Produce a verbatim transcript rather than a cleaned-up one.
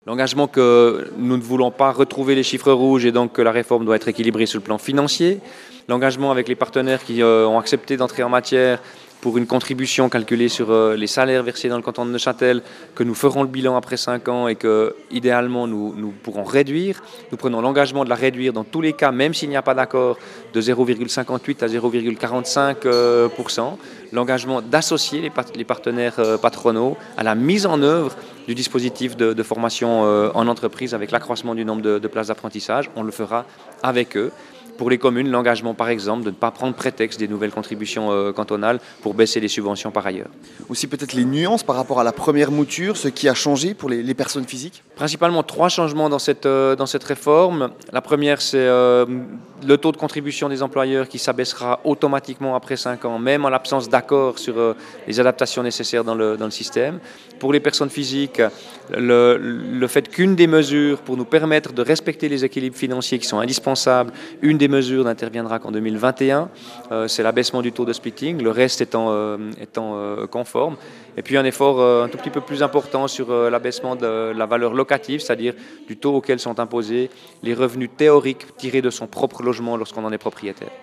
L'engagement que nous ne voulons pas retrouver les chiffres rouges et donc que la réforme doit être équilibrée sur le plan financier. L'engagement avec les partenaires qui euh, ont accepté d'entrer en matière pour une contribution calculée sur euh, les salaires versés dans le canton de Neuchâtel, que nous ferons le bilan après cinq ans et que, idéalement, nous, nous pourrons réduire. Nous prenons l'engagement de la réduire dans tous les cas, même s'il n'y a pas d'accord, de zéro virgule cinquante-huit à zéro virgule quarante-cinq pour cent. L'engagement d'associer les, part les partenaires euh, patronaux à la mise en œuvre du dispositif de, de formation euh, en entreprise avec l'accroissement du nombre de, de places d'apprentissage. On le fera avec eux. Pour les communes, l'engagement, par exemple, de ne pas prendre prétexte des nouvelles contributions euh, cantonales pour baisser les subventions par ailleurs. Aussi peut-être les nuances par rapport à la première mouture, ce qui a changé pour les, les personnes physiques? Principalement trois changements dans cette, euh, dans cette réforme. La première, c'est euh, le taux de contribution des employeurs qui s'abaissera automatiquement après cinq ans, même en l'absence d'accord sur euh, les adaptations nécessaires dans le, dans le système. Pour les personnes physiques, le, le fait qu'une des mesures pour nous permettre de respecter les équilibres financiers qui sont indispensables, une des mesures n'interviendra qu'en deux mille vingt et un, euh, c'est l'abaissement du taux de splitting, le reste étant, euh, étant euh, conforme. Et puis un effort euh, un tout petit peu plus important sur euh, l'abaissement de la valeur locative, c'est-à-dire du taux auquel sont imposés les revenus théoriques tirés de son propre logement lorsqu'on en est propriétaire.